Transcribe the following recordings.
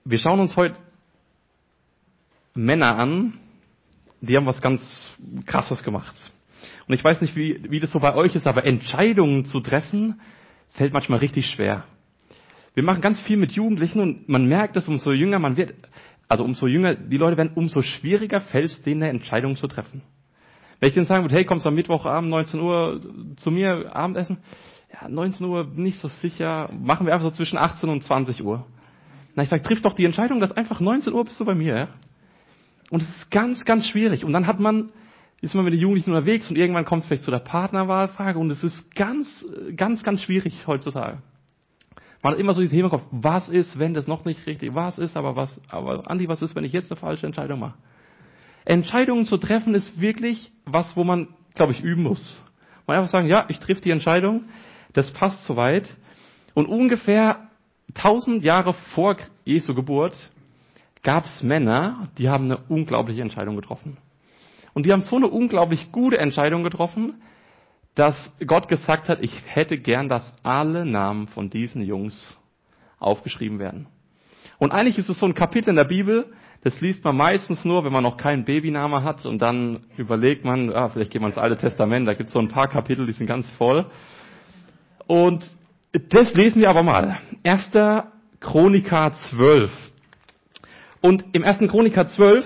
Wir schauen uns heute Männer an, die haben was ganz Krasses gemacht. Und ich weiß nicht, wie das so bei euch ist, aber Entscheidungen zu treffen, fällt manchmal richtig schwer. Wir machen ganz viel mit Jugendlichen und man merkt, dass umso jünger man wird, also umso jünger die Leute werden, umso schwieriger fällt es denen, eine Entscheidung zu treffen. Wenn ich denen sagen würde, hey, kommst du am Mittwochabend 19 Uhr zu mir Abendessen? Ja, 19 Uhr nicht so sicher. Machen wir einfach so zwischen 18 und 20 Uhr. Na, ich sage, triff doch die Entscheidung, dass einfach 19 Uhr bist du bei mir. Ja? Und es ist ganz, ganz schwierig. Und dann ist man mit den Jugendlichen unterwegs und irgendwann kommt es vielleicht zu der Partnerwahlfrage und es ist ganz, ganz, ganz schwierig heutzutage. Man hat immer so dieses Thema im Kopf, was ist, wenn das noch nicht richtig, was ist, aber Andi, was ist, wenn ich jetzt eine falsche Entscheidung mache? Entscheidungen zu treffen ist wirklich was, wo man, glaube ich, üben muss. Man einfach sagen, ja, ich triff die Entscheidung, das passt soweit. Und ungefähr 1000 Jahre vor Jesu Geburt gab es Männer, die haben eine unglaubliche Entscheidung getroffen. Und die haben so eine unglaublich gute Entscheidung getroffen, dass Gott gesagt hat, ich hätte gern, dass alle Namen von diesen Jungs aufgeschrieben werden. Und eigentlich ist es so ein Kapitel in der Bibel, das liest man meistens nur, wenn man noch keinen Babyname hat und dann überlegt man, vielleicht geht man ins Alte Testament, da gibt es so ein paar Kapitel, die sind ganz voll. Und das lesen wir aber mal. 1. Chroniker 12. Und im 1. Chroniker 12,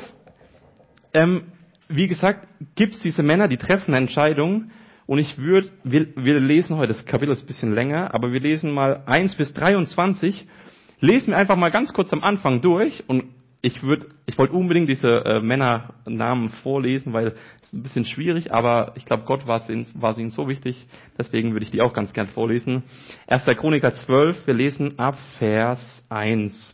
wie gesagt, gibt es diese Männer, die treffen eine Entscheidung. Und wir lesen heute, das Kapitel ist ein bisschen länger, aber wir lesen mal 1 bis 23. Lesen wir einfach mal ganz kurz am Anfang durch. Und ich wollte unbedingt diese Männernamen vorlesen, weil es ein bisschen schwierig, aber ich glaube, Gott war es ihnen so wichtig, deswegen würde ich die auch ganz gern vorlesen. 1. Chroniker 12, wir lesen ab Vers 1.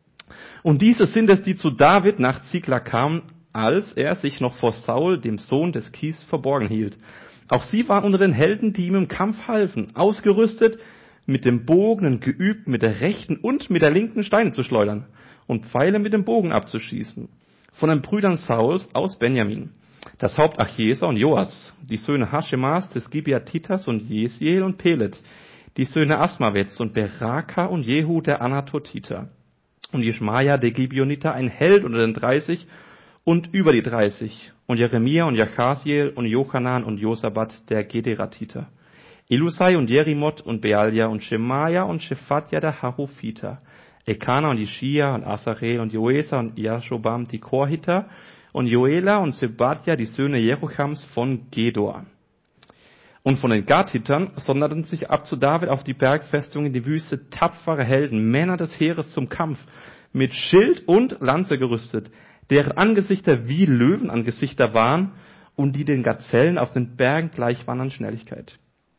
Und diese sind es, die zu David nach Ziklag kamen, als er sich noch vor Saul, dem Sohn des Kis, verborgen hielt. Auch sie waren unter den Helden, die ihm im Kampf halfen, ausgerüstet mit dem Bogen und geübt, mit der rechten und mit der linken Steine zu schleudern und Pfeile mit dem Bogen abzuschießen. Von den Brüdern Sauls aus Benjamin, das Haupt Achieser und Joas, die Söhne Haschemas des Gibeatitas und Jesiel und Pelet, die Söhne Asmavets und Beraka und Jehu der Anatotiter und Jeschmaja der Gibeoniter, ein Held unter den 30 und über die 30 und Jeremia und Jachasiel und Jochanan und Josabat der Gederatiter, Elusai und Jerimoth und Bealja und Schemaja und Shephatja der Harufiter, Elkana und Ischia und Asarel und Joesa und Jashobam die Korhiter und Joela und Sebadja die Söhne Jerochams von Gedor. Und von den Gatitern sonderten sich ab zu David auf die Bergfestung in die Wüste tapfere Helden, Männer des Heeres zum Kampf, mit Schild und Lanze gerüstet, deren Angesichter wie Löwenangesichter waren und die den Gazellen auf den Bergen gleich waren an Schnelligkeit.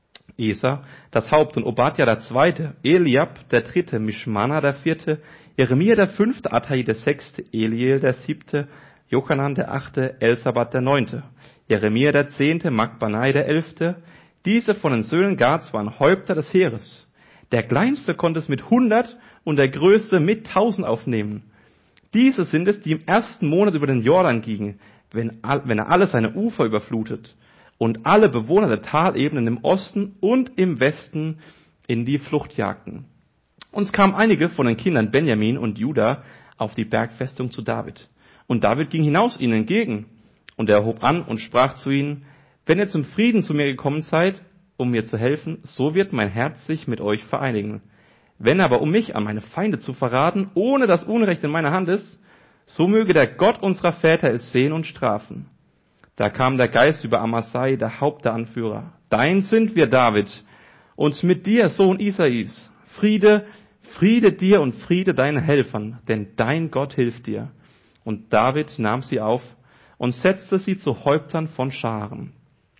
Esa, das Haupt, und Obadja der Zweite, Eliab der Dritte, Mischmana der Vierte, Jeremia der Fünfte, Attai der Sechste, Eliel der Siebte, Jochanan der Achte, Elsabat der Neunte, Jeremia der Zehnte, Makbanai der Elfte. Diese von den Söhnen Gads waren Häupter des Heeres. Der Kleinste konnte es mit 100 und der Größte mit 1000 aufnehmen. Diese sind es, die im ersten Monat über den Jordan gingen, wenn er alle seine Ufer überflutet und alle Bewohner der Talebenen im Osten und im Westen in die Flucht jagten. Und es kamen einige von den Kindern Benjamin und Juda auf die Bergfestung zu David. Und David ging hinaus ihnen entgegen. Und er hob an und sprach zu ihnen, wenn ihr zum Frieden zu mir gekommen seid, um mir zu helfen, so wird mein Herz sich mit euch vereinigen. Wenn aber, um mich an meine Feinde zu verraten, ohne dass Unrecht in meiner Hand ist, so möge der Gott unserer Väter es sehen und strafen. Da kam der Geist über Amasai, der Haupt der Anführer. Dein sind wir, David, und mit dir, Sohn Isais. Friede, Friede dir und Friede deinen Helfern, denn dein Gott hilft dir. Und David nahm sie auf und setzte sie zu Häuptern von Scharen.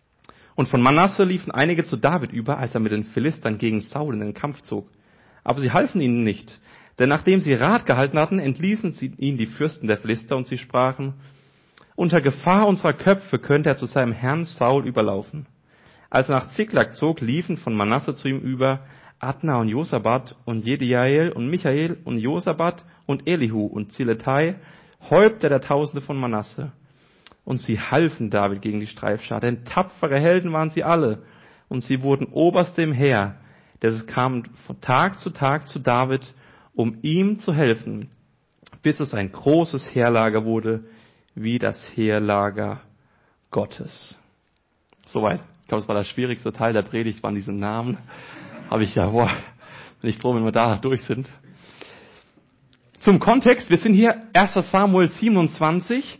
Und von Manasse liefen einige zu David über, als er mit den Philistern gegen Saul in den Kampf zog. Aber sie halfen ihnen nicht, denn nachdem sie Rat gehalten hatten, entließen sie ihn die Fürsten der Philister und sie sprachen, unter Gefahr unserer Köpfe könnte er zu seinem Herrn Saul überlaufen. Als er nach Ziklag zog, liefen von Manasse zu ihm über Adna und Josabat und Jediael und Michael und Josabat und Elihu und Ziletai, Häupter der Tausende von Manasse. Und sie halfen David gegen die Streifschar, denn tapfere Helden waren sie alle. Und sie wurden Oberste im Heer, denn es kam von Tag zu Tag zu David, um ihm zu helfen. bis es ein großes Heerlager wurde, wie das Heerlager Gottes. Soweit. Ich glaube, das war der schwierigste Teil der Predigt, waren diese Namen. Habe ich bin ich froh, wenn wir da durch sind. Zum Kontext, wir sind hier 1. Samuel 27.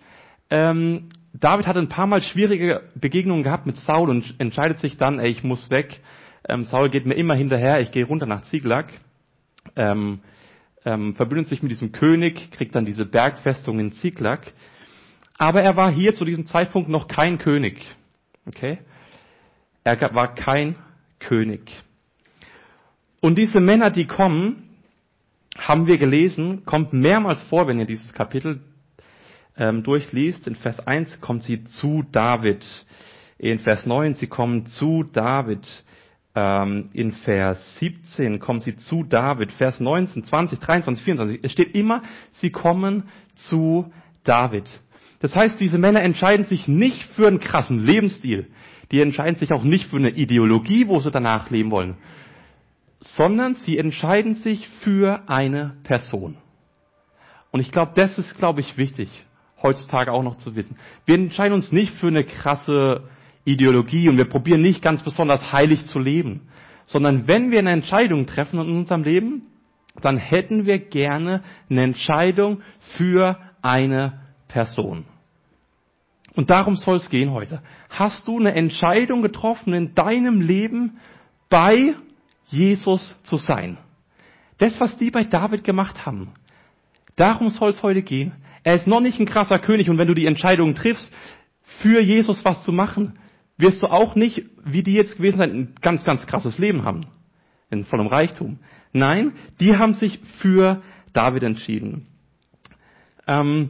David hatte ein paar Mal schwierige Begegnungen gehabt mit Saul und entscheidet sich dann, ich muss weg. Saul geht mir immer hinterher, ich gehe runter nach Ziklag. Verbündet sich mit diesem König, kriegt dann diese Bergfestung in Ziklag. Aber er war hier zu diesem Zeitpunkt noch kein König. Okay? Er war kein König. Und diese Männer, die kommen, haben wir gelesen, kommt mehrmals vor, wenn ihr dieses Kapitel durchliest. In Vers 1 kommt sie zu David. In Vers 9, sie kommen zu David. In Vers 17 kommen sie zu David. Vers 19, 20, 23, 24. Es steht immer, sie kommen zu David. Das heißt, diese Männer entscheiden sich nicht für einen krassen Lebensstil. Die entscheiden sich auch nicht für eine Ideologie, wo sie danach leben wollen. Sondern sie entscheiden sich für eine Person. Und ich glaube, das ist, wichtig, heutzutage auch noch zu wissen. Wir entscheiden uns nicht für eine krasse Ideologie und wir probieren nicht ganz besonders heilig zu leben. Sondern wenn wir eine Entscheidung treffen in unserem Leben, dann hätten wir gerne eine Entscheidung für eine Person. Und darum soll es gehen heute. Hast du eine Entscheidung getroffen in deinem Leben, bei Jesus zu sein? Das, was die bei David gemacht haben. Darum soll es heute gehen. Er ist noch nicht ein krasser König und wenn du die Entscheidung triffst, für Jesus was zu machen, wirst du auch nicht, wie die jetzt gewesen sind, ein ganz, ganz krasses Leben haben. In vollem Reichtum. Nein, die haben sich für David entschieden. Und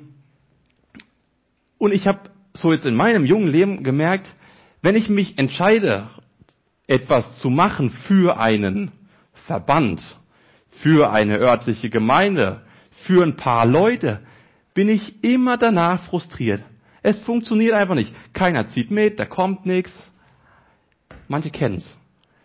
ich habe so jetzt in meinem jungen Leben gemerkt, wenn ich mich entscheide, etwas zu machen für einen Verband, für eine örtliche Gemeinde, für ein paar Leute, bin ich immer danach frustriert. Es funktioniert einfach nicht. Keiner zieht mit, da kommt nichts. Manche kennen's.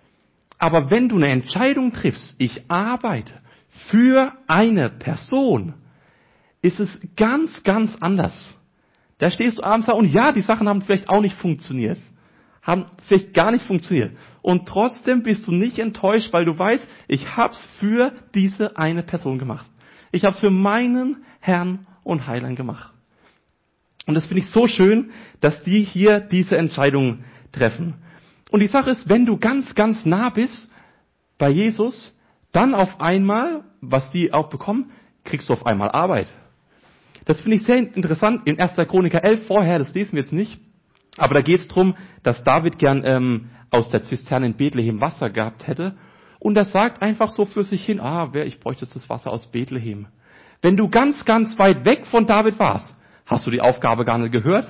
Aber wenn du eine Entscheidung triffst, ich arbeite für eine Person, ist es ganz, ganz anders. Da stehst du abends da und ja, die Sachen haben vielleicht auch nicht funktioniert. Haben vielleicht gar nicht funktioniert. Und trotzdem bist du nicht enttäuscht, weil du weißt, ich hab's für diese eine Person gemacht. Ich hab's für meinen Herrn und Heiland gemacht. Und das finde ich so schön, dass die hier diese Entscheidung treffen. Und die Sache ist, wenn du ganz, ganz nah bist bei Jesus, dann auf einmal, was die auch bekommen, kriegst du auf einmal Arbeit. Das finde ich sehr interessant in 1. Chroniker 11 vorher, das lesen wir jetzt nicht. Aber da geht es darum, dass David gern aus der Zisterne in Bethlehem Wasser gehabt hätte. Und er sagt einfach so für sich hin, ich bräuchte das Wasser aus Bethlehem. Wenn du ganz, ganz weit weg von David warst, hast du die Aufgabe gar nicht gehört.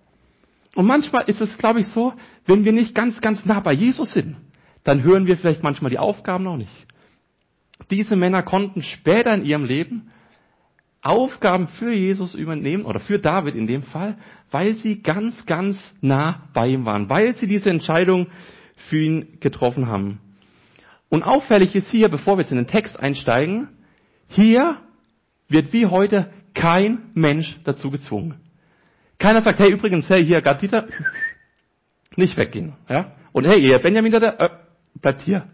Und manchmal ist es, glaube ich, so, wenn wir nicht ganz, ganz nah bei Jesus sind, dann hören wir vielleicht manchmal die Aufgaben noch nicht. Diese Männer konnten später in ihrem Leben Aufgaben für Jesus übernehmen, oder für David in dem Fall, weil sie ganz, ganz nah bei ihm waren, weil sie diese Entscheidung für ihn getroffen haben. Und auffällig ist hier, bevor wir jetzt in den Text einsteigen, hier wird wie heute kein Mensch dazu gezwungen. Keiner sagt, hey, übrigens, hey, hier, Gatita, nicht weggehen, ja? Und hey, ihr Benjamin, bleibt hier.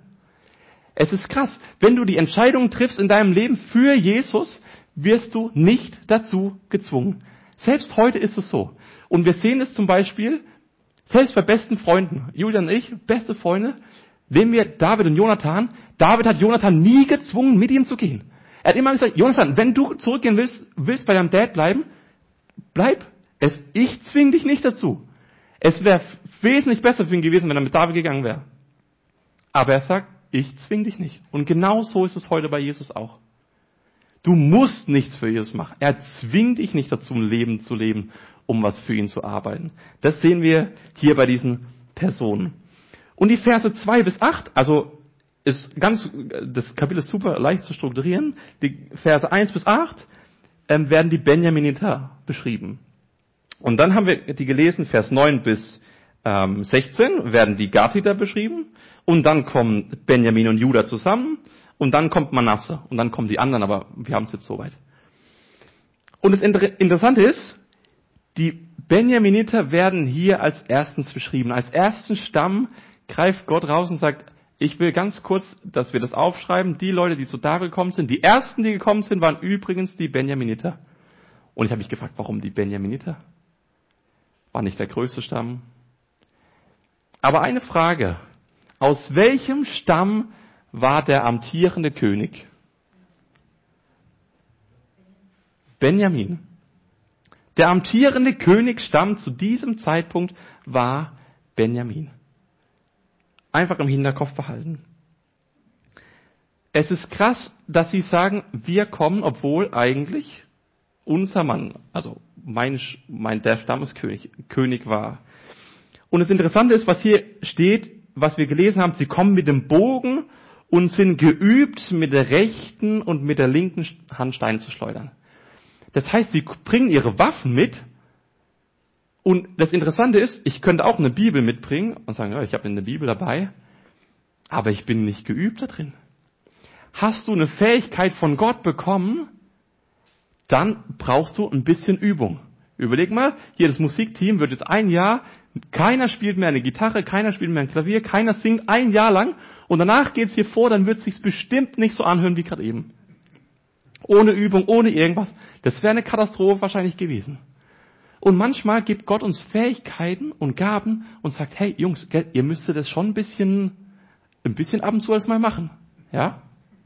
Es ist krass. Wenn du die Entscheidung triffst in deinem Leben für Jesus, wirst du nicht dazu gezwungen. Selbst heute ist es so. Und wir sehen es zum Beispiel, selbst bei besten Freunden, Julian und ich, beste Freunde, nehmen wir David und Jonathan. David hat Jonathan nie gezwungen, mit ihm zu gehen. Er hat immer gesagt, Jonathan, wenn du zurückgehen willst bei deinem Dad bleiben, bleib. Ich zwinge dich nicht dazu. Es wäre wesentlich besser für ihn gewesen, wenn er mit David gegangen wäre. Aber er sagt, ich zwinge dich nicht. Und genau so ist es heute bei Jesus auch. Du musst nichts für Jesus machen. Er zwingt dich nicht dazu, ein Leben zu leben, um was für ihn zu arbeiten. Das sehen wir hier bei diesen Personen. Und die Verse 2 bis 8, also das Kapitel ist super leicht zu strukturieren. Die Verse 1 bis 8 werden die Benjaminiter beschrieben. Und dann haben wir die gelesen, Vers 9 bis 16 werden die Gatiter beschrieben. Und dann kommen Benjamin und Juda zusammen. Und dann kommt Manasse. Und dann kommen die anderen, aber wir haben es jetzt soweit. Und das Interessante ist, die Benjaminiter werden hier als erstens beschrieben. Als ersten Stamm greift Gott raus und sagt, ich will ganz kurz, dass wir das aufschreiben. Die Leute, die zu David gekommen sind, die ersten, die gekommen sind, waren übrigens die Benjaminiter. Und ich habe mich gefragt, warum die Benjaminiter? War nicht der größte Stamm. Aber eine Frage. Aus welchem Stamm war der amtierende König? Benjamin. Der amtierende Königsstamm zu diesem Zeitpunkt war Benjamin. Einfach im Hinterkopf behalten. Es ist krass, dass sie sagen, wir kommen, obwohl eigentlich unser Mann, also der Stammeskönig war. Und das Interessante ist, was hier steht, was wir gelesen haben, sie kommen mit dem Bogen und sind geübt, mit der rechten und mit der linken Hand Steine zu schleudern. Das heißt, sie bringen ihre Waffen mit. Und das Interessante ist, ich könnte auch eine Bibel mitbringen und sagen, ja, ich habe eine Bibel dabei, aber ich bin nicht geübt da drin. Hast du eine Fähigkeit von Gott bekommen, dann brauchst du ein bisschen Übung. Überleg mal, hier das Musikteam wird jetzt ein Jahr, keiner spielt mehr eine Gitarre, keiner spielt mehr ein Klavier, keiner singt ein Jahr lang und danach geht's hier vor, dann wird es sich bestimmt nicht so anhören wie gerade eben. Ohne Übung, ohne irgendwas. Das wäre eine Katastrophe wahrscheinlich gewesen. Und manchmal gibt Gott uns Fähigkeiten und Gaben und sagt, hey Jungs, ihr müsstet das schon ein bisschen ab und zu alles mal machen. Ja?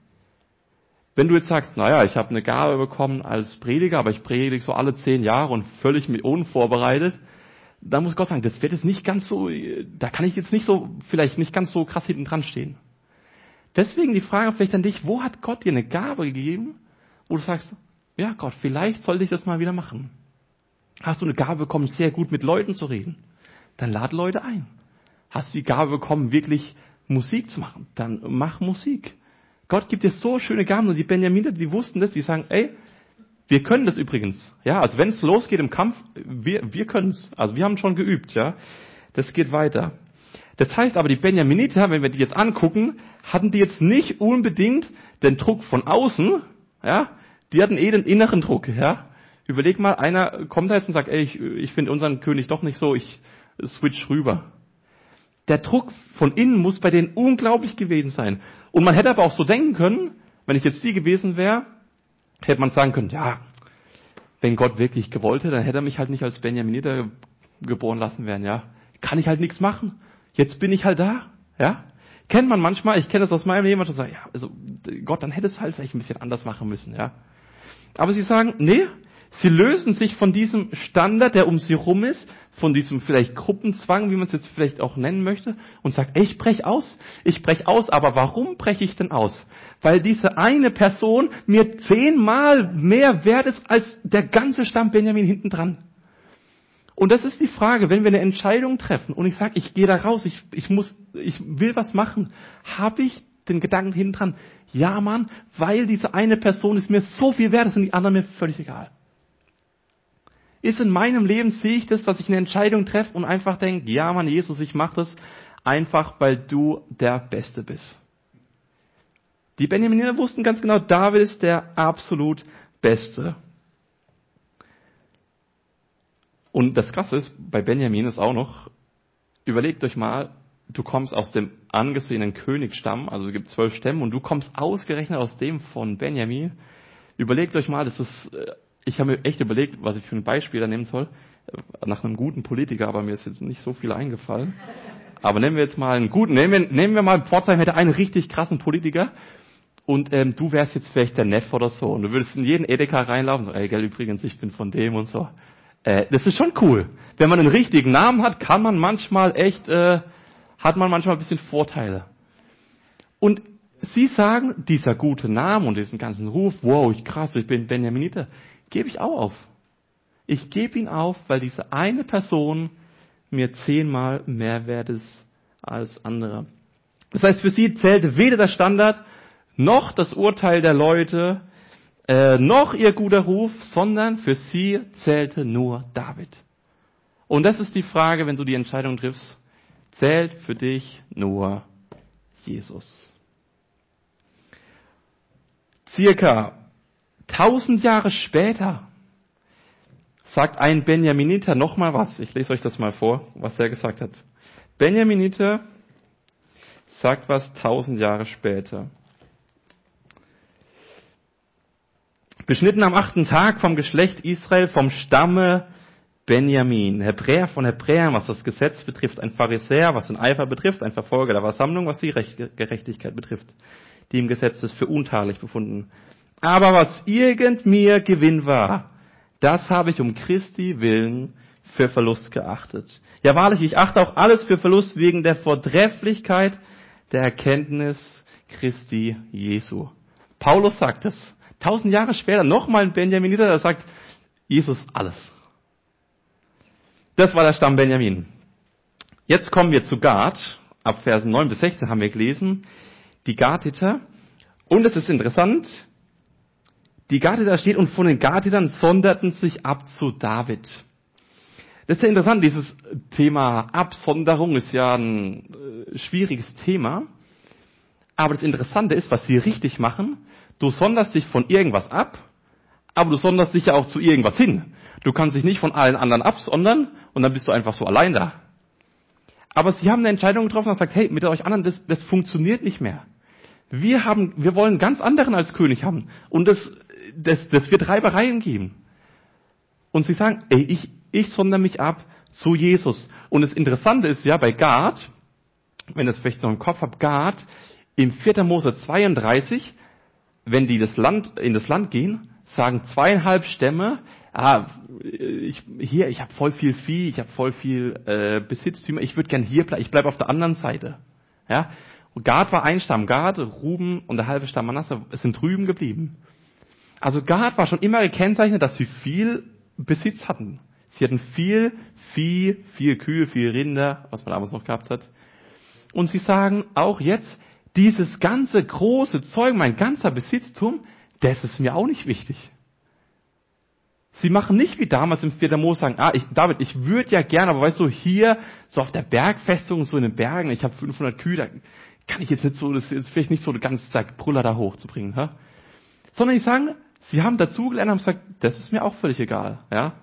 Wenn du jetzt sagst, naja, ich habe eine Gabe bekommen als Prediger, aber ich predige so alle 10 Jahre und völlig mit unvorbereitet, dann muss Gott sagen, das wird jetzt nicht ganz so, da kann ich jetzt vielleicht nicht ganz so krass hinten dran stehen. Deswegen die Frage vielleicht an dich, wo hat Gott dir eine Gabe gegeben, wo du sagst, ja Gott, vielleicht sollte ich das mal wieder machen. Hast du eine Gabe bekommen, sehr gut mit Leuten zu reden? Dann lade Leute ein. Hast du die Gabe bekommen, wirklich Musik zu machen? Dann mach Musik. Gott gibt dir so schöne Gaben und die Benjaminer, die wussten das, die sagen, ey, wir können das übrigens. Ja, also wenn es losgeht im Kampf, wir können es. Also wir haben schon geübt, ja. Das geht weiter. Das heißt aber, die Benjaminiter, wenn wir die jetzt angucken, hatten die jetzt nicht unbedingt den Druck von außen, ja. Die hatten den inneren Druck, ja. Überleg mal, einer kommt da jetzt und sagt, ey, ich finde unseren König doch nicht so, ich switch rüber. Der Druck von innen muss bei denen unglaublich gewesen sein. Und man hätte aber auch so denken können, wenn ich jetzt die gewesen wäre, hätte man sagen können, ja, wenn Gott wirklich gewollt hätte, dann hätte er mich halt nicht als Benjaminiter geboren lassen werden, ja. Kann ich halt nichts machen. Jetzt bin ich halt da, ja. Kennt man manchmal, ich kenne das aus meinem Leben, und sagt, ja, also Gott, dann hätte es halt vielleicht ein bisschen anders machen müssen, ja. Aber sie sagen, nee, sie lösen sich von diesem Standard, der um sie rum ist, von diesem vielleicht Gruppenzwang, wie man es jetzt vielleicht auch nennen möchte, und sagt, ey, ich brech aus, aber warum breche ich denn aus? Weil diese eine Person mir 10-mal mehr wert ist als der ganze Stamm Benjamin hinten dran. Und das ist die Frage, wenn wir eine Entscheidung treffen und ich sage, ich gehe da raus, ich will was machen, habe ich den Gedanken hinten dran, ja Mann, weil diese eine Person ist mir so viel wert, sind die anderen mir völlig egal. Ist in meinem Leben, sehe ich das, dass ich eine Entscheidung treffe und einfach denke, ja Mann, Jesus, ich mache das einfach, weil du der Beste bist. Die Benjaminiter wussten ganz genau, David ist der absolut Beste. Und das Krasse ist, bei Benjamin ist auch noch, überlegt euch mal, du kommst aus dem angesehenen Königsstamm, also es gibt 12 Stämme und du kommst ausgerechnet aus dem von Benjamin. Überlegt euch mal, ich habe mir echt überlegt, was ich für ein Beispiel da nehmen soll, nach einem guten Politiker, aber mir ist jetzt nicht so viel eingefallen. Aber nehmen wir jetzt mal einen guten, nehmen wir mal, Pforzheim hätte einen richtig krassen Politiker und du wärst jetzt vielleicht der Neffe oder so und du würdest in jeden Edeka reinlaufen und so, ey, gell, übrigens, ich bin von dem und so. Das ist schon cool. Wenn man einen richtigen Namen hat, kann man manchmal echt, hat man manchmal ein bisschen Vorteile. Und sie sagen, dieser gute Name und diesen ganzen Ruf, wow, krass, ich bin Benjaminiter, gebe ich auch auf. Ich gebe ihn auf, weil diese eine Person mir 10-mal mehr wert ist als andere. Das heißt, für sie zählte weder der Standard, noch das Urteil der Leute, noch ihr guter Ruf, sondern für sie zählte nur David. Und das ist die Frage, wenn du die Entscheidung triffst, zählt für dich nur Jesus. Circa 1000 Jahre später sagt ein Benjaminiter nochmal was. Ich lese euch das mal vor, was er gesagt hat. Benjaminiter sagt was 1000 Jahre später. Beschnitten am 8. Tag vom Geschlecht Israel, vom Stamme Benjamin. Hebräer von Hebräern, was das Gesetz betrifft, ein Pharisäer, was den Eifer betrifft, ein Verfolger der Versammlung, was die Gerechtigkeit betrifft, die im Gesetz ist für untadelig befunden. Aber was irgend mir Gewinn war, das habe ich um Christi willen für Verlust geachtet. Ja wahrlich, ich achte auch alles für Verlust wegen der Vortrefflichkeit der Erkenntnis Christi Jesu. Paulus sagt es. 1000 Jahre später nochmal ein Benjaminiter, der sagt, Jesus alles. Das war der Stamm Benjamin. Jetzt kommen wir zu Gad. Ab Versen 9 bis 16 haben wir gelesen. Die Gaditer. Und es ist interessant, die Gaditer steht und von den Gaditern sonderten sich ab zu David. Das ist ja interessant, dieses Thema Absonderung ist ja ein schwieriges Thema. Aber das Interessante ist, was sie richtig machen, du sonderst dich von irgendwas ab, aber du sonderst dich ja auch zu irgendwas hin. Du kannst dich nicht von allen anderen absondern und dann bist du einfach so allein da. Aber sie haben eine Entscheidung getroffen und gesagt, hey, mit euch anderen, das funktioniert nicht mehr. Wir wollen einen ganz anderen als König haben. Und das wird Reibereien geben. Und sie sagen, ey, ich sondere mich ab zu Jesus. Und das Interessante ist ja bei Gad, wenn ihr es vielleicht noch im Kopf habt, Gad, im 4. Mose 32, wenn die in das Land gehen, sagen 2,5 Stämme, ich habe voll viel Vieh, ich habe voll viel Besitztümer, ich würde gern hier bleiben, ich bleibe auf der anderen Seite. Ja? Und Gad war ein Stamm, Gad, Ruben und der halbe Stamm Manasse sind drüben geblieben. Also Gad war schon immer gekennzeichnet, dass sie viel Besitz hatten. Sie hatten viel Vieh, viel Kühe, viel Rinder, was man damals noch gehabt hat. Und sie sagen auch jetzt, dieses ganze große Zeug, mein ganzer Besitztum, das ist mir auch nicht wichtig. Sie machen nicht wie damals im 4. Mose sagen, David, ich würde ja gerne, aber weißt du, hier, so auf der Bergfestung, so in den Bergen, ich habe 500 Kühe, da kann ich jetzt nicht so, das ist vielleicht nicht so den ganzen Tag Brüller da hochzubringen, ja? Sondern die sagen, sie haben dazugelernt und haben gesagt, das ist mir auch völlig egal, ja?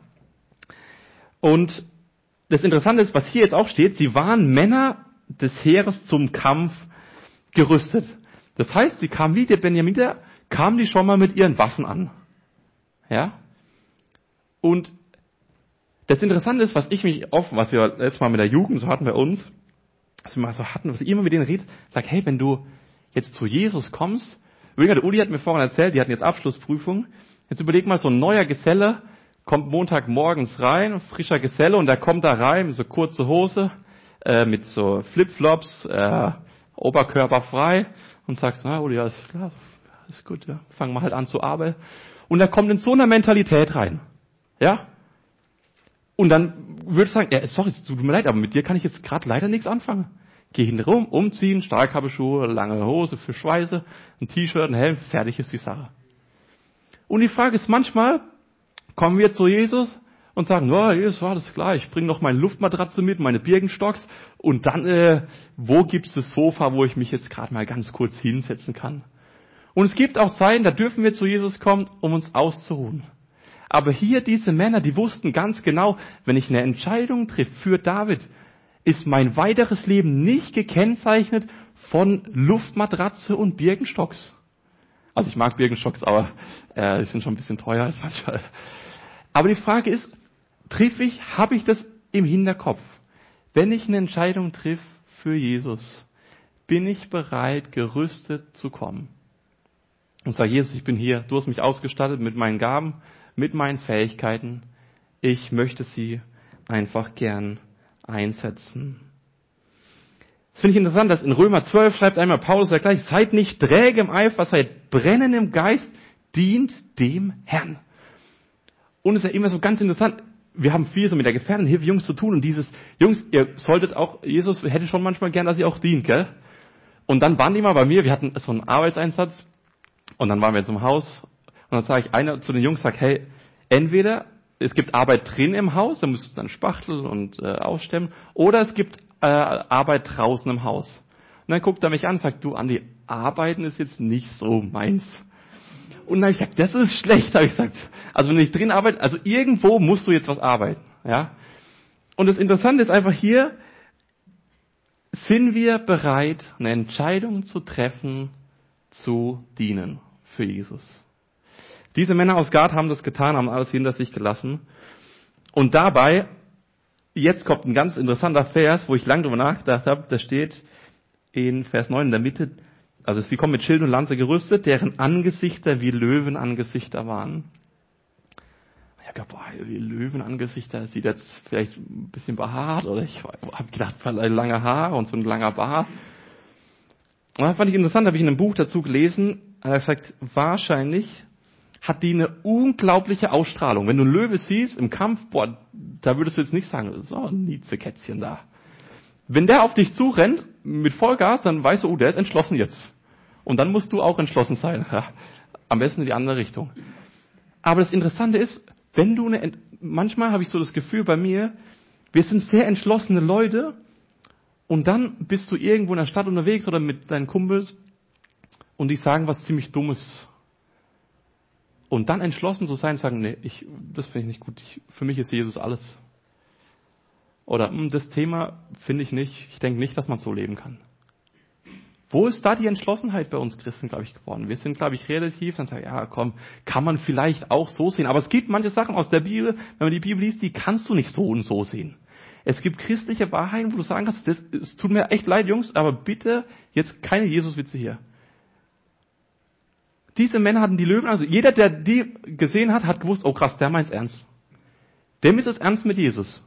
Und das Interessante ist, was hier jetzt auch steht, sie waren Männer des Heeres zum Kampf gerüstet. Das heißt, sie kamen wie die Benjamiter, kamen die schon mal mit ihren Waffen an. Ja? Und das Interessante ist, was wir letztes Mal mit der Jugend so hatten bei uns, was wir mal so hatten, was ich immer mit denen rede, sag, hey, wenn du jetzt zu Jesus kommst, der Uli hat mir vorhin erzählt, die hatten jetzt Abschlussprüfung, jetzt überleg mal, so ein neuer Geselle kommt Montagmorgens rein, frischer Geselle, und der kommt da rein, mit so kurze Hose, mit so Flipflops, Oberkörper frei, und sagst, na Uli, ja, ist klar, ist gut, ja, fangen wir halt an zu arbeiten. Und er kommt in so einer Mentalität rein. Ja? Und dann würde ich sagen, sorry, es tut mir leid, aber mit dir kann ich jetzt gerade leider nichts anfangen. Geh hinten rum, umziehen, Stahlkabelschuhe, lange Hose für Schweiße, ein T-Shirt, ein Helm, fertig ist die Sache. Und die Frage ist manchmal, kommen wir zu Jesus und sagen, ja, Jesus, war das klar, ich bringe noch meine Luftmatratze mit, meine Birkenstocks, und dann, wo gibt's das Sofa, wo ich mich jetzt gerade mal ganz kurz hinsetzen kann? Und es gibt auch Zeiten, da dürfen wir zu Jesus kommen, um uns auszuruhen. Aber hier diese Männer, die wussten ganz genau, wenn ich eine Entscheidung treffe für David, ist mein weiteres Leben nicht gekennzeichnet von Luftmatratze und Birkenstocks. Also ich mag Birkenstocks, aber die sind schon ein bisschen teuer als manchmal. Aber die Frage ist, habe ich das im Hinterkopf? Wenn ich eine Entscheidung triff für Jesus, bin ich bereit, gerüstet zu kommen? Und sage, Jesus, ich bin hier, du hast mich ausgestattet mit meinen Gaben, mit meinen Fähigkeiten. Ich möchte sie einfach gern einsetzen. Das finde ich interessant, dass in Römer 12 schreibt einmal Paulus ja gleich, seid nicht träge im Eifer, seid brennend im Geist, dient dem Herrn. Und es ist ja immer so ganz interessant, wir haben viel so mit der Gefährdenhilfe Jungs zu tun, und Jungs, ihr solltet auch, Jesus hätte schon manchmal gern, dass ihr auch dient, gell? Und dann waren die mal bei mir, wir hatten so einen Arbeitseinsatz, und dann waren wir jetzt im Haus, und dann sage ich einer zu den Jungs, hey, entweder es gibt Arbeit drin im Haus, da müsst ihr dann spachteln und ausstemmen, oder es gibt Arbeit draußen im Haus. Und dann guckt er mich an und sagt, du Andi, Arbeiten ist jetzt nicht so meins. Und dann habe ich gesagt, das ist schlecht, habe ich gesagt. Also wenn du nicht drin arbeitest, also irgendwo musst du jetzt was arbeiten. Ja? Und das Interessante ist einfach hier, sind wir bereit, eine Entscheidung zu treffen, zu dienen für Jesus. Diese Männer aus Gad haben das getan, haben alles hinter sich gelassen. Und dabei, jetzt kommt ein ganz interessanter Vers, wo ich lange drüber nachgedacht habe, da steht in Vers 9 in der Mitte, also sie kommen mit Schild und Lanze gerüstet, deren Angesichter wie Löwenangesichter waren. Ich habe gedacht, boah, wie Löwenangesichter, sieht jetzt vielleicht ein bisschen behaart, oder ich habe gedacht, lange Haare und so ein langer Bart. Und das fand ich interessant, habe ich in einem Buch dazu gelesen, hat er gesagt, wahrscheinlich hat die eine unglaubliche Ausstrahlung. Wenn du einen Löwe siehst im Kampf, boah, da würdest du jetzt nicht sagen, so ein Nietzsche-Kätzchen da. Wenn der auf dich zurennt, mit Vollgas, dann weißt du, oh, der ist entschlossen jetzt. Und dann musst du auch entschlossen sein. Ja, am besten in die andere Richtung. Aber das Interessante ist, wenn du manchmal habe ich so das Gefühl bei mir, wir sind sehr entschlossene Leute und dann bist du irgendwo in der Stadt unterwegs oder mit deinen Kumpels und die sagen was ziemlich Dummes. Und dann entschlossen zu sein, sagen, nee, das finde ich nicht gut, für mich ist Jesus alles. Oder, das Thema finde ich nicht, ich denke nicht, dass man so leben kann. Wo ist da die Entschlossenheit bei uns Christen, glaube ich, geworden? Wir sind, glaube ich, relativ, dann sagen, ja, komm, kann man vielleicht auch so sehen. Aber es gibt manche Sachen aus der Bibel, wenn man die Bibel liest, die kannst du nicht so und so sehen. Es gibt christliche Wahrheiten, wo du sagen kannst, es tut mir echt leid, Jungs, aber bitte jetzt keine Jesus-Witze hier. Diese Männer hatten die Löwen, also jeder, der die gesehen hat, hat gewusst, oh krass, der meint's ernst. Dem ist es ernst mit Jesus.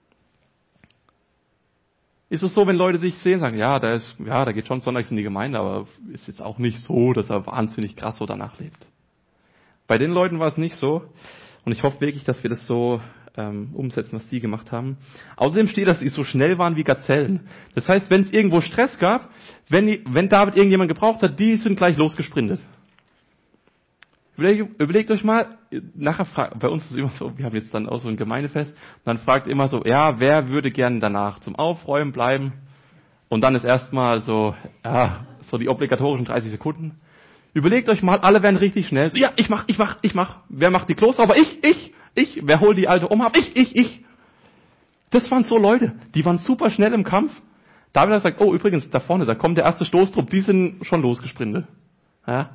Ist es so, wenn Leute dich sehen, sagen, ja, der geht schon sonntags in die Gemeinde, aber ist jetzt auch nicht so, dass er wahnsinnig krass so danach lebt. Bei den Leuten war es nicht so. Und ich hoffe wirklich, dass wir das so umsetzen, was die gemacht haben. Außerdem steht, dass sie so schnell waren wie Gazellen. Das heißt, wenn es irgendwo Stress gab, wenn David irgendjemand gebraucht hat, die sind gleich losgesprintet. Überlegt euch mal, nachher bei uns ist es immer so, wir haben jetzt dann auch so ein Gemeindefest, und dann fragt immer so, ja, wer würde gern danach zum Aufräumen bleiben? Und dann ist erstmal so, ja, so die obligatorischen 30 Sekunden. Überlegt euch mal, alle werden richtig schnell. So, ja, ich mach. Wer macht die Klos sauber? Ich. Wer holt die alte Oma ab? Ich. Das waren so Leute, die waren super schnell im Kampf. David hat gesagt, oh, übrigens, da vorne, da kommt der erste Stoßtrupp, die sind schon losgesprintet. Ja.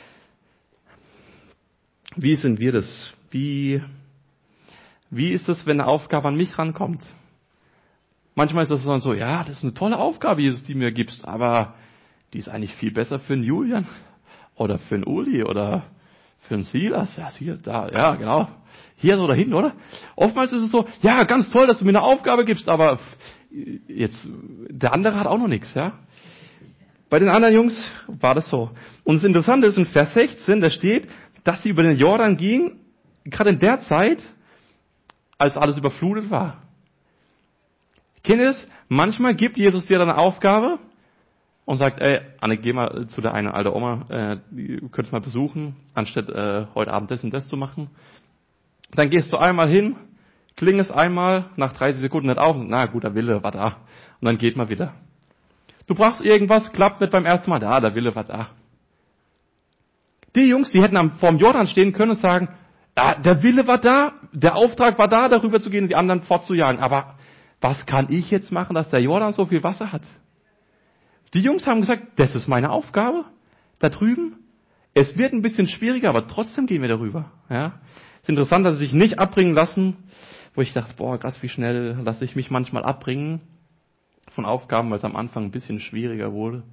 Wie sind wir das? Wie ist das, wenn eine Aufgabe an mich rankommt? Manchmal ist das dann so, ja, das ist eine tolle Aufgabe, Jesus, die mir gibst, aber die ist eigentlich viel besser für einen Julian oder für einen Uli oder für einen Silas. Ja, hier, da, ja, genau. Hier so dahin, oder? Oftmals ist es so, ja, ganz toll, dass du mir eine Aufgabe gibst, aber jetzt, der andere hat auch noch nichts, ja? Bei den anderen Jungs war das so. Und das Interessante ist, in Vers 16, da steht, dass sie über den Jordan gingen, gerade in der Zeit, als alles überflutet war. Kennt ihr das? Manchmal gibt Jesus dir dann eine Aufgabe und sagt, ey, Anne, geh mal zu der einen alten Oma, die könntest mal besuchen, anstatt heute Abend das und das zu machen. Dann gehst du einmal hin, klingelst einmal, nach 30 Sekunden nicht auf, und, na, guter Wille war da. Und dann geht man wieder. Du brauchst irgendwas, klappt nicht beim ersten Mal, der Wille war da. Die Jungs, die hätten vorm Jordan stehen können und sagen, der Wille war da, der Auftrag war da, darüber zu gehen und die anderen fortzujagen. Aber was kann ich jetzt machen, dass der Jordan so viel Wasser hat? Die Jungs haben gesagt, das ist meine Aufgabe, da drüben. Es wird ein bisschen schwieriger, aber trotzdem gehen wir darüber. Ja? Es ist interessant, dass sie sich nicht abbringen lassen, wo ich dachte, boah, krass, wie schnell lasse ich mich manchmal abbringen von Aufgaben, weil es am Anfang ein bisschen schwieriger wurde.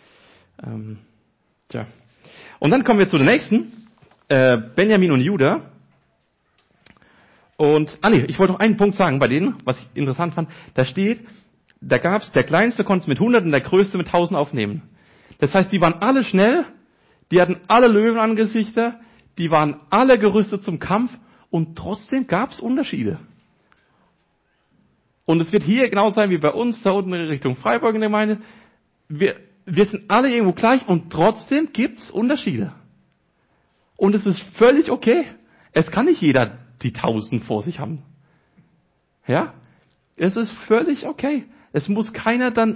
Und dann kommen wir zu den nächsten, Benjamin und Juda. Und, ich wollte noch einen Punkt sagen bei denen, was ich interessant fand. Da steht, da gab's, der Kleinste konnte es mit 100 und der Größte mit 1000 aufnehmen. Das heißt, die waren alle schnell, die hatten alle Löwenangesichter, die waren alle gerüstet zum Kampf und trotzdem gab's Unterschiede. Und es wird hier genau sein wie bei uns, da unten in Richtung Freiburg in der Gemeinde. Wir sind alle irgendwo gleich und trotzdem gibt's Unterschiede. Und es ist völlig okay. Es kann nicht jeder die 1000 vor sich haben. Ja? Es ist völlig okay. Es muss keiner dann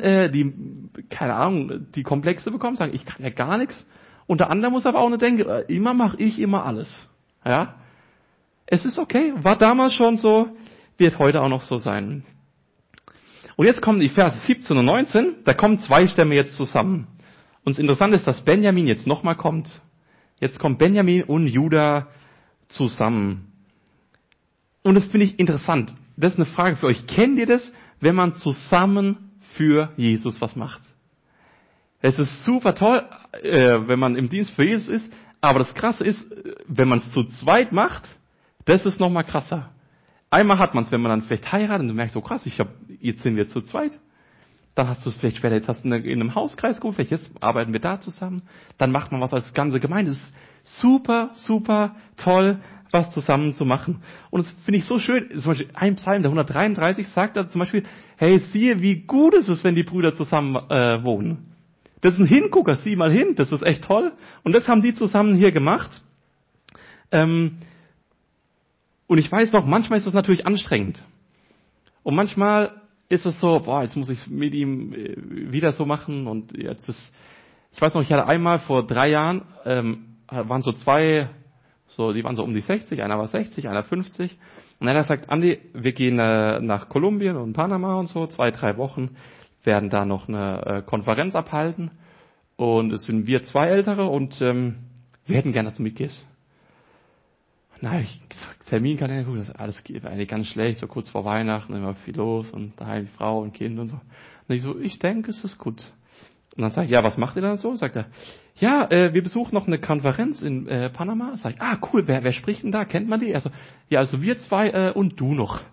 die Komplexe bekommen, sagen, ich kann ja gar nichts. Und der andere muss aber auch nicht denken, immer mache ich immer alles. Ja? Es ist okay, war damals schon so, wird heute auch noch so sein. Und jetzt kommen die Verse 17 und 19, da kommen zwei Stämme jetzt zusammen. Und das Interessante ist, dass Benjamin jetzt nochmal kommt. Jetzt kommt Benjamin und Juda zusammen. Und das finde ich interessant. Das ist eine Frage für euch. Kennt ihr das, wenn man zusammen für Jesus was macht? Es ist super toll, wenn man im Dienst für Jesus ist. Aber das Krasse ist, wenn man es zu zweit macht, das ist nochmal krasser. Einmal hat man es, wenn man dann vielleicht heiratet und du merkst, so krass, jetzt sind wir zu zweit. Dann hast du es vielleicht später, jetzt hast du in einem Hauskreis gerufen, vielleicht jetzt arbeiten wir da zusammen. Dann macht man was als ganze Gemeinde. Es ist super, super toll, was zusammen zu machen. Und das finde ich so schön. Zum Beispiel ein Psalm, der 133, sagt da zum Beispiel, hey, siehe, wie gut ist es, wenn die Brüder zusammen wohnen. Das ist ein Hingucker, sieh mal hin, das ist echt toll. Und das haben die zusammen hier gemacht. Und ich weiß noch, manchmal ist das natürlich anstrengend. Und manchmal ist es so, boah, jetzt muss ich es mit ihm wieder so machen. Und jetzt ist, ich weiß noch, ich hatte einmal vor 3 Jahren, waren so zwei, die waren so um die 60, einer war 60, einer 50. Und einer sagt, Andi, wir gehen nach Kolumbien und Panama und so, 2-3 Wochen, werden da noch eine Konferenz abhalten. Und es sind wir 2 Ältere und wir hätten gerne, dass du mitgehst. Na, Termin kann ja gut, das alles geht eigentlich ganz schlecht, so kurz vor Weihnachten, immer viel los und daheim die Frau und Kind und so. Und ich denke, es ist gut. Und dann sage ich, ja, was macht ihr dann so? Sagt er, ja, wir besuchen noch eine Konferenz in Panama. Sag ich, cool, wer spricht denn da? Kennt man die? Also, ja, also wir 2 und du noch.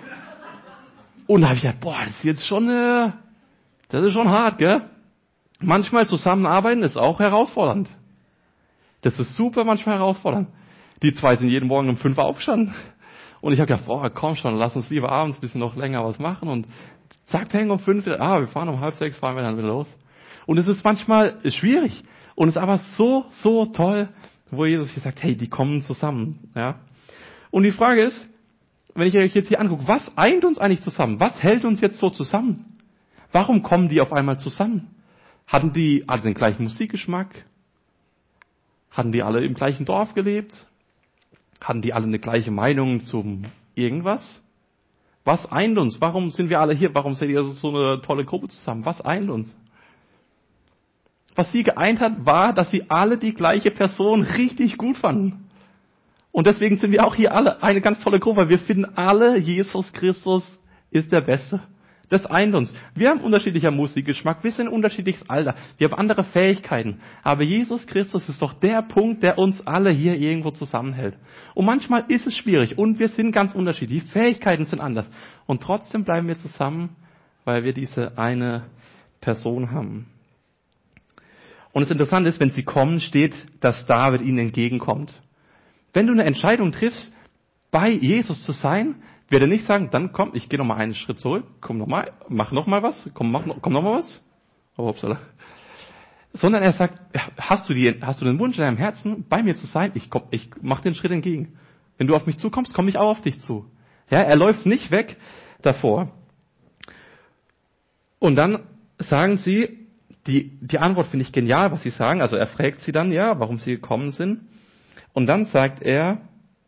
Und da habe ich gedacht, boah, das ist jetzt schon, das ist schon hart, gell? Manchmal zusammenarbeiten ist auch herausfordernd. Das ist super manchmal herausfordernd. Die 2 sind jeden Morgen um 5 aufgestanden. Und ich habe gedacht, boah, komm schon, lass uns lieber abends ein bisschen noch länger was machen. Und zack, wir hängen um 5, wir fahren um 5:30, fahren wir dann wieder los. Und es ist manchmal schwierig. Und es ist aber so, so toll, wo Jesus hier sagt, hey, die kommen zusammen. Ja. Und die Frage ist, wenn ich euch jetzt hier angucke, was eint uns eigentlich zusammen? Was hält uns jetzt so zusammen? Warum kommen die auf einmal zusammen? Hatten die alle den gleichen Musikgeschmack? Hatten die alle im gleichen Dorf gelebt? Hatten die alle eine gleiche Meinung zum irgendwas? Was eint uns? Warum sind wir alle hier? Warum seid ihr so eine tolle Gruppe zusammen? Was eint uns? Was sie geeint hat, war, dass sie alle die gleiche Person richtig gut fanden. Und deswegen sind wir auch hier alle eine ganz tolle Gruppe, weil wir finden alle, Jesus Christus ist der Beste. Das eint uns. Wir haben unterschiedlicher Musikgeschmack, wir sind unterschiedliches Alter, wir haben andere Fähigkeiten. Aber Jesus Christus ist doch der Punkt, der uns alle hier irgendwo zusammenhält. Und manchmal ist es schwierig und wir sind ganz unterschiedlich. Die Fähigkeiten sind anders. Und trotzdem bleiben wir zusammen, weil wir diese eine Person haben. Und das Interessante ist, wenn sie kommen, steht, dass David ihnen entgegenkommt. Wenn du eine Entscheidung triffst, bei Jesus zu sein, wird er nicht sagen, dann komm, ich gehe nochmal einen Schritt zurück, komm nochmal, mach nochmal was, komm nochmal was. Oh, upsala. Sondern er sagt, hast du den Wunsch in deinem Herzen, bei mir zu sein? Ich mach den Schritt entgegen. Wenn du auf mich zukommst, komme ich auch auf dich zu. Ja, er läuft nicht weg davor. Und dann sagen sie, die Antwort finde ich genial, was sie sagen. Also er fragt sie dann, ja, warum sie gekommen sind. Und dann sagt er,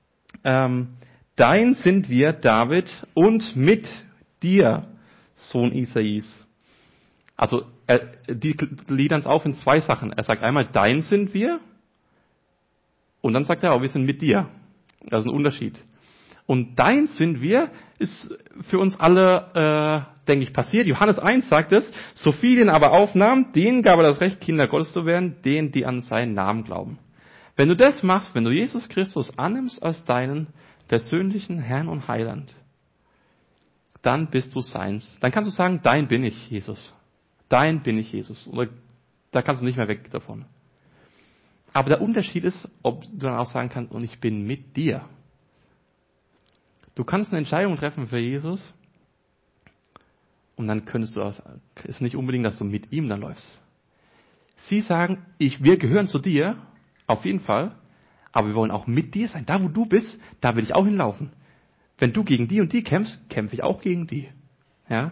dein sind wir, David, und mit dir, Sohn Isais. Also die gliedern es auf in 2 Sachen. Er sagt einmal, dein sind wir, und dann sagt er auch, wir sind mit dir. Das ist ein Unterschied. Und dein sind wir, ist für uns alle, denke ich, passiert. Johannes 1 sagt es, so viele ihn aber aufnahmen, denen gab er das Recht, Kinder Gottes zu werden, denen, die an seinen Namen glauben. Wenn du das machst, wenn du Jesus Christus annimmst als deinen persönlichen Herrn und Heiland, dann bist du seins. Dann kannst du sagen, dein bin ich, Jesus. Dein bin ich, Jesus. Oder da kannst du nicht mehr weg davon. Aber der Unterschied ist, ob du dann auch sagen kannst, und ich bin mit dir. Du kannst eine Entscheidung treffen für Jesus und dann könntest du ist nicht unbedingt, dass du mit ihm dann läufst. Sie sagen, wir gehören zu dir, auf jeden Fall, aber wir wollen auch mit dir sein. Da, wo du bist, da will ich auch hinlaufen. Wenn du gegen die und die kämpfst, kämpfe ich auch gegen die. Ja?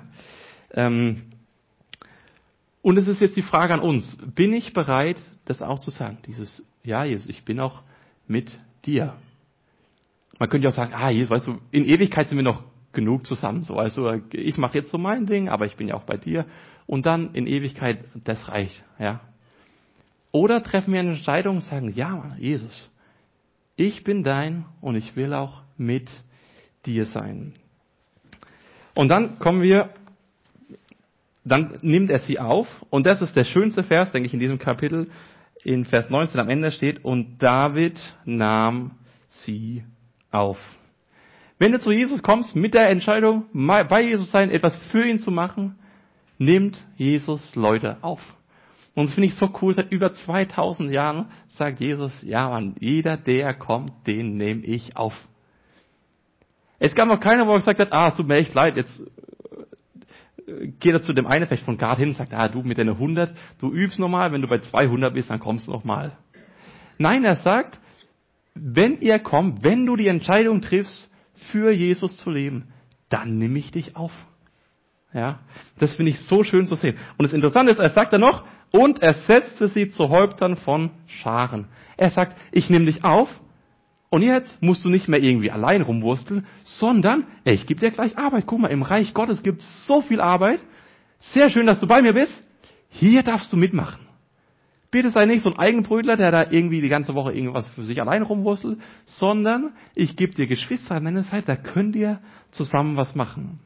Und es ist jetzt die Frage an uns, bin ich bereit, das auch zu sagen? Ja, Jesus, ich bin auch mit dir. Man könnte ja auch sagen, Jesus, weißt du, in Ewigkeit sind wir noch genug zusammen. So, also ich mache jetzt so mein Ding, aber ich bin ja auch bei dir. Und dann in Ewigkeit, das reicht. Ja. Oder treffen wir eine Entscheidung und sagen, ja, Mann, Jesus, ich bin dein und ich will auch mit dir sein. Und dann dann nimmt er sie auf. Und das ist der schönste Vers, denke ich, in diesem Kapitel. In Vers 19 am Ende steht, und David nahm sie auf. Wenn du zu Jesus kommst mit der Entscheidung, bei Jesus sein, etwas für ihn zu machen, nimmt Jesus Leute auf. Und das finde ich so cool, seit über 2000 Jahren sagt Jesus, ja Mann, jeder, der kommt, den nehme ich auf. Es gab noch keiner, wo er gesagt hat, es tut mir echt leid, jetzt geht er zu dem einen vielleicht von Gard hin und sagt, du mit deiner 100, du übst nochmal, wenn du bei 200 bist, dann kommst du nochmal. Nein, er sagt, wenn ihr kommt, wenn du die Entscheidung triffst, für Jesus zu leben, dann nehme ich dich auf. Ja, das finde ich so schön zu sehen. Und das Interessante ist, er sagt dann noch, und er setzte sie zu Häuptern von Scharen. Er sagt, ich nehme dich auf und jetzt musst du nicht mehr irgendwie allein rumwursteln, sondern ich gebe dir gleich Arbeit. Guck mal, im Reich Gottes gibt es so viel Arbeit. Sehr schön, dass du bei mir bist. Hier darfst du mitmachen. Bitte sei nicht so ein Eigenbrötler, der da irgendwie die ganze Woche irgendwas für sich allein rumwurstelt, sondern ich gebe dir Geschwister an meiner Seite, da könnt ihr zusammen was machen.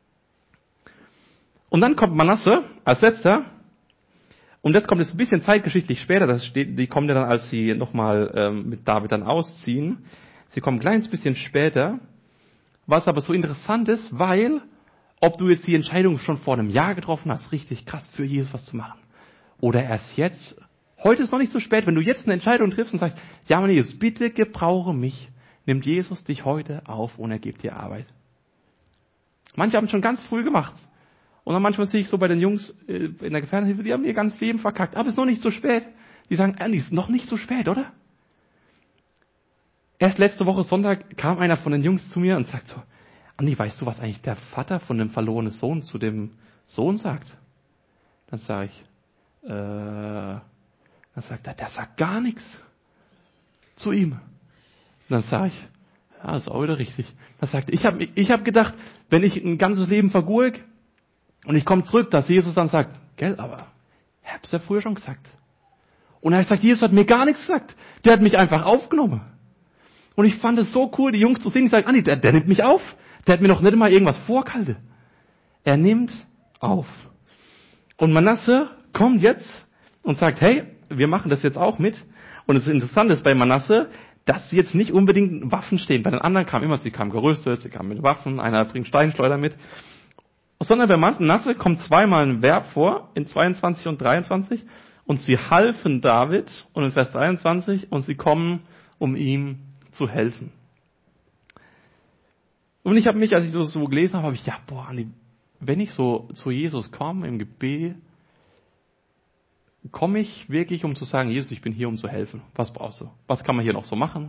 Und dann kommt Manasse als letzter. Und das kommt jetzt ein bisschen zeitgeschichtlich später. Die kommen ja dann, als sie nochmal mit David dann ausziehen. Sie kommen ein kleines bisschen später. Was aber so interessant ist, weil, ob du jetzt die Entscheidung schon vor einem Jahr getroffen hast, richtig krass für Jesus was zu machen, oder erst jetzt, heute ist noch nicht so spät, wenn du jetzt eine Entscheidung triffst und sagst, ja mein Jesus, bitte gebrauche mich, nimmt Jesus dich heute auf und er gibt dir Arbeit. Manche haben es schon ganz früh gemacht. Und dann manchmal sehe ich so bei den Jungs in der Gefährdenhilfe, die haben ihr ganzes Leben verkackt. Aber es ist noch nicht so spät. Die sagen, Andi, ist noch nicht so spät, oder? Erst letzte Woche Sonntag kam einer von den Jungs zu mir und sagt so, Andi, weißt du, was eigentlich der Vater von dem verlorenen Sohn zu dem Sohn sagt? Dann sage ich, dann sagt er, der sagt gar nichts zu ihm. Und dann sage ich, ja, ist auch wieder richtig. Dann sagt er, ich hab gedacht, wenn ich ein ganzes Leben vergurke, und ich komme zurück, dass Jesus dann sagt, gell, aber ich hab's ja früher schon gesagt. Und er sagt, Jesus hat mir gar nichts gesagt. Der hat mich einfach aufgenommen. Und ich fand es so cool, die Jungs zu sehen. Ich sage, Andi, der nimmt mich auf. Der hat mir noch nicht mal irgendwas vorgehalten. Er nimmt auf. Und Manasse kommt jetzt und sagt, hey, wir machen das jetzt auch mit. Und das Interessante ist bei Manasse, dass sie jetzt nicht unbedingt Waffen stehen. Bei den anderen sie kamen gerüstet, sie kamen mit Waffen, einer bringt Steinschleuder mit. Sondern bei Manasse kommt zweimal ein Verb vor, in 22 und 23, und sie halfen David, und in Vers 23, und sie kommen, um ihm zu helfen. Und ich habe mich, als ich so gelesen habe, Andi, wenn ich so zu Jesus komme im Gebet, komme ich wirklich, um zu sagen, Jesus, ich bin hier, um zu helfen. Was brauchst du? Was kann man hier noch so machen?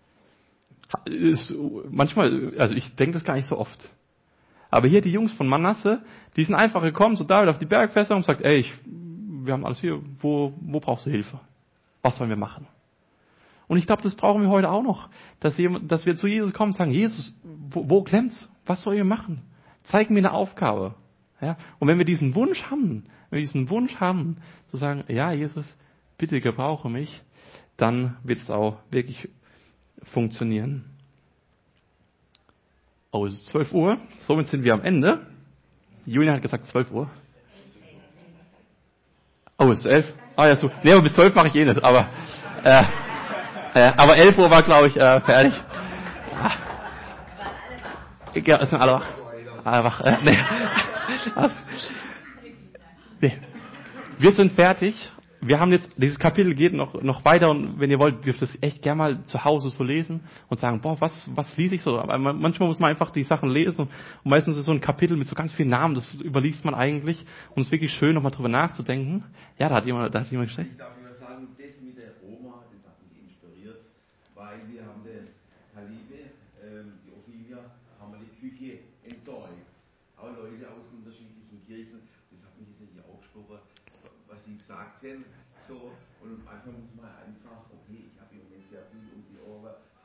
Manchmal, also ich denke das gar nicht so oft. Aber hier die Jungs von Manasse, die sind einfach gekommen, so David auf die Bergfeste und sagt, wir haben alles hier, wo brauchst du Hilfe? Was sollen wir machen? Und ich glaube, das brauchen wir heute auch noch, dass wir zu Jesus kommen und sagen, Jesus, wo klemmt's? Was soll ich machen? Zeig mir eine Aufgabe. Ja? Und wenn wir diesen Wunsch haben, zu sagen, ja, Jesus, bitte gebrauche mich, dann wird es auch wirklich funktionieren. Oh, es ist 12 Uhr, somit sind wir am Ende. Julian hat gesagt 12 Uhr. Oh, es ist 11. Ja, so. Nee, aber bis 12 mache ich nicht, aber 11 Uhr war, glaube ich, fertig. Ja, es sind alle wach. Alle wach. Nee. Wir sind fertig. Wir haben jetzt, dieses Kapitel geht noch weiter und wenn ihr wollt, dürft ihr es echt gerne mal zu Hause so lesen und sagen, was lese ich so? Aber manchmal muss man einfach die Sachen lesen und meistens ist so ein Kapitel mit so ganz vielen Namen, das überliest man eigentlich und es ist wirklich schön, nochmal drüber nachzudenken. Ja, da hat jemand gesagt. Ich darf nur sagen, das mit der Oma, das hat mich inspiriert, weil wir haben der Talibe, die Ophelia, haben wir die Küche entsorgt. Auch Leute aus unterschiedlichen Kirchen, das hat mich jetzt nicht angesprochen, was sie gesagt haben. So, und manchmal muss man einfach, okay, ich habe im Moment sehr viel um die Ohren,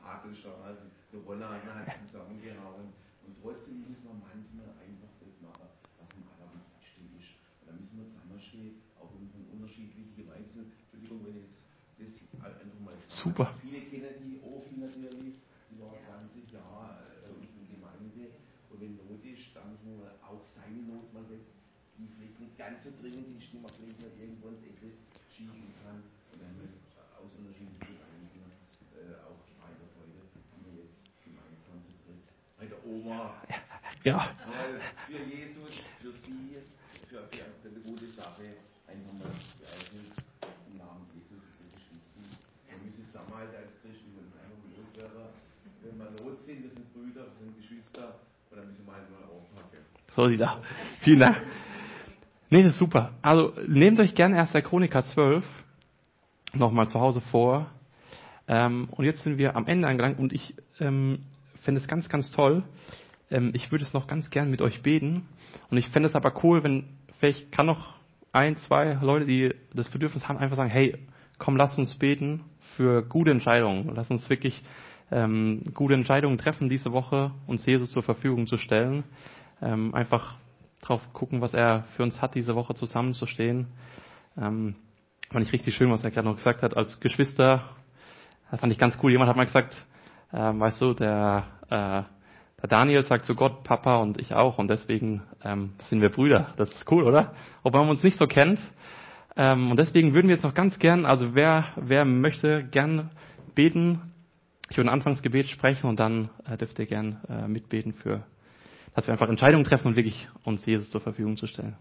Hagelschale, der Rolladen hat zusammengehauen. Und trotzdem müssen wir manchmal einfach das machen, was am allerwichtigsten ist. Und da müssen wir zusammenstehen, auch in unterschiedlichen Gemeinden. Entschuldigung, wenn ich jetzt das einfach mal sage. Super. Viele kennen die Ofi natürlich, die war 20 Jahre bei uns in der Gemeinde. Und wenn Not ist, dann müssen wir auch seine Not mal weg, die vielleicht nicht ganz so dringend ist, die man vielleicht nicht irgendwo ins Ecke schieben kann. Und dann haben wir aus unterschiedlichen Gemeinden auch drei Leute, die wir jetzt gemeinsam zu dritt bei der Oma Ja. für Jesus, für sie, für eine gute Sache einfach mal im Namen Jesus, das ist wichtig. Wir müssen zusammenhalten als Christen, wir müssen einfach loswerden. Wenn wir Not sind, wir sind Brüder, wir sind Geschwister, und dann müssen wir halt mal aufpacken. So sieht's aus. Vielen Dank. Nee, das ist super. Also nehmt euch gerne 1. Chroniker 12 nochmal zu Hause vor. Und jetzt sind wir am Ende angelangt und ich fände es ganz, ganz toll. Ich würde es noch ganz gern mit euch beten. Und ich fände es aber cool, wenn vielleicht kann noch 1, 2 Leute, die das Bedürfnis haben, einfach sagen, hey, komm, lass uns beten für gute Entscheidungen. Lass uns wirklich gute Entscheidungen treffen diese Woche, uns Jesus zur Verfügung zu stellen. Einfach drauf gucken, was er für uns hat, diese Woche zusammenzustehen. Fand ich richtig schön, was er gerade noch gesagt hat. Als Geschwister, das fand ich ganz cool. Jemand hat mal gesagt, weißt du, der Daniel sagt zu Gott, Papa, und ich auch. Und deswegen sind wir Brüder. Das ist cool, oder? Obwohl man uns nicht so kennt. Und deswegen würden wir jetzt noch ganz gern, also wer möchte, gern beten. Ich würde ein Anfangsgebet sprechen und dann dürft ihr gern mitbeten für, dass wir einfach Entscheidungen treffen und wirklich uns Jesus zur Verfügung zu stellen.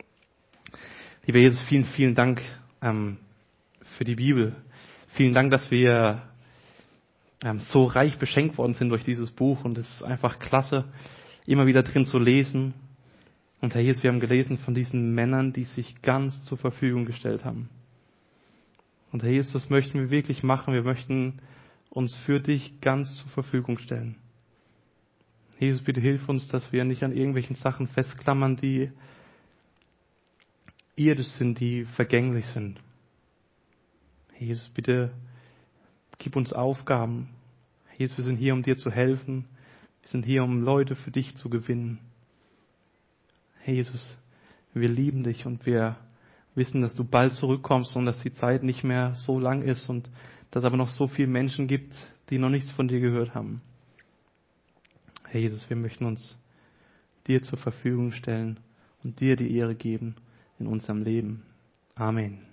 Lieber Jesus, vielen, vielen Dank für die Bibel. Vielen Dank, dass wir so reich beschenkt worden sind durch dieses Buch, und es ist einfach klasse, immer wieder drin zu lesen. Und Herr Jesus, wir haben gelesen von diesen Männern, die sich ganz zur Verfügung gestellt haben. Und Herr Jesus, das möchten wir wirklich machen. Wir möchten uns für dich ganz zur Verfügung stellen. Jesus, bitte hilf uns, dass wir nicht an irgendwelchen Sachen festklammern, die irdisch sind, die vergänglich sind. Jesus, bitte gib uns Aufgaben. Jesus, wir sind hier, um dir zu helfen. Wir sind hier, um Leute für dich zu gewinnen. Herr Jesus, wir lieben dich und wir wissen, dass du bald zurückkommst und dass die Zeit nicht mehr so lang ist und dass es aber noch so viele Menschen gibt, die noch nichts von dir gehört haben. Herr Jesus, wir möchten uns dir zur Verfügung stellen und dir die Ehre geben in unserem Leben. Amen.